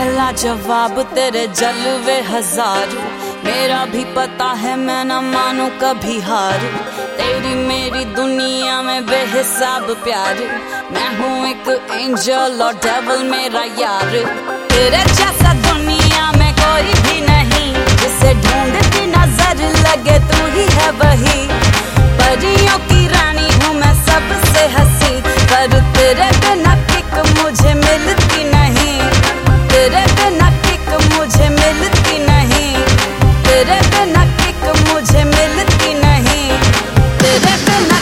पहला जवाब तेरे जलवे हजार, मेरा भी पता है मैं न मानू कभी हार। तेरी मेरी दुनिया में बेहिसाब प्यार, मैं हूँ एक एंजल और डेविल मेरा यार। तेरे जैसा दुनिया में कोई भी नहीं, जिसे ढूंढती नजर लगे तू ही है वही। परियों की रानी हूँ मैं सबसे हंसी, पर तेरे बिना किक मुझे मिलती नहीं। तेरे बिना किक मुझे मिलती नहीं, तेरे बिना किक मुझे मिलती नहीं। तेरे बिना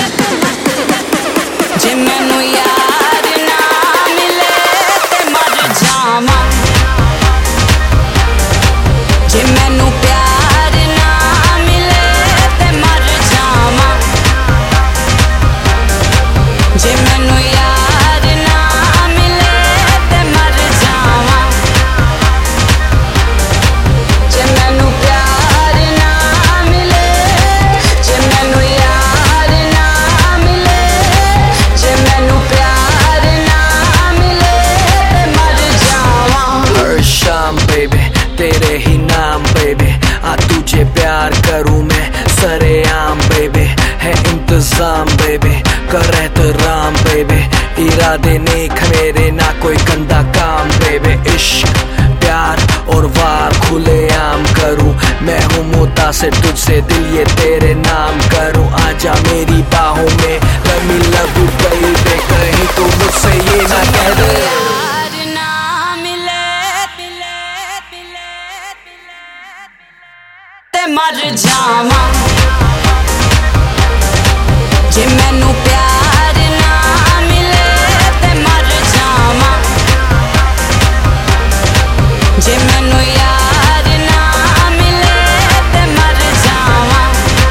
जे मैनू यार ना मिले ते मर जावा, जे मैनू प्यार ना मिले ते मर जावा, जे मैनू यार ना मिले ते मर जावा, जे मैनू प्यार ना मिले, जे मैनू यार ना मिले, जे मैनू प्यार ना मिले ते मर जावा। हर शाम बेबी तेरे ही नाम बेबी, आ तुझे प्यार करूं मैं सरेआम बेबी। है इंतजाम बेबी कर एहतराम बेबी, इरादे नेक मेरे ना कोई गंदा काम बेबी। इश्क प्यार और वार खुले आम करूं, मैं हूँ मुतासिर तुझसे दिल ये तेरे नाम करूं। आजा मेरी बाहों में let me love you baby, कहीं तो मुझसे ये ना कह दे यार ना मिले ते मर जावा, जे मैनू प्यार ना मिले ते मर जावा, जे मैनू यार ना मिले ते मर जावा,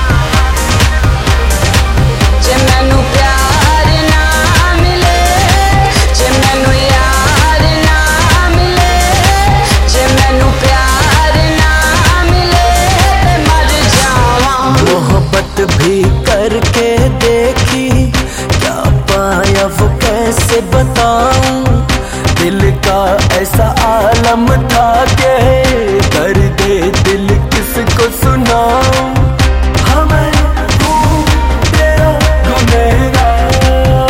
जे मैनू प्यार ना मिले, जे मैनू यार ना मिले, जे मैनू प्यार ना मिले ते मर जावा। मोहब्बत भी करके देखी, क्या पाया वो कैसे बताऊं। दिल का ऐसा आलम था के दर्द दिल किसको सुनाऊं। हमें हूँ तेरा गुनहगार,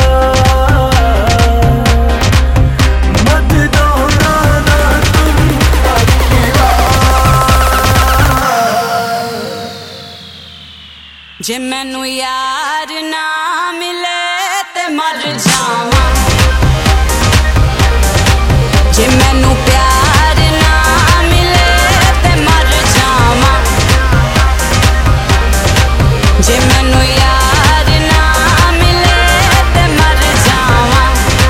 मत दोहराना तुम अपनी बात। जे मैनू यार ना मिले ते मर जावा, जे मैनू प्यार ना मिले ते मर जावा, जे मैनू यार ना मिले ते मर जावा,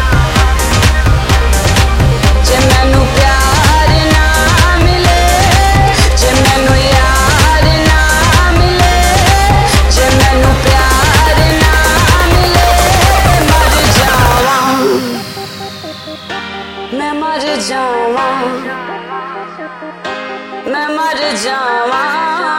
जे मैनू प्यार ना मिले, जे मैनू यार ना मिले, जे मैनू प्यार ना मिले ते मर जावा, मैं मर जावा, मैं मर जावा।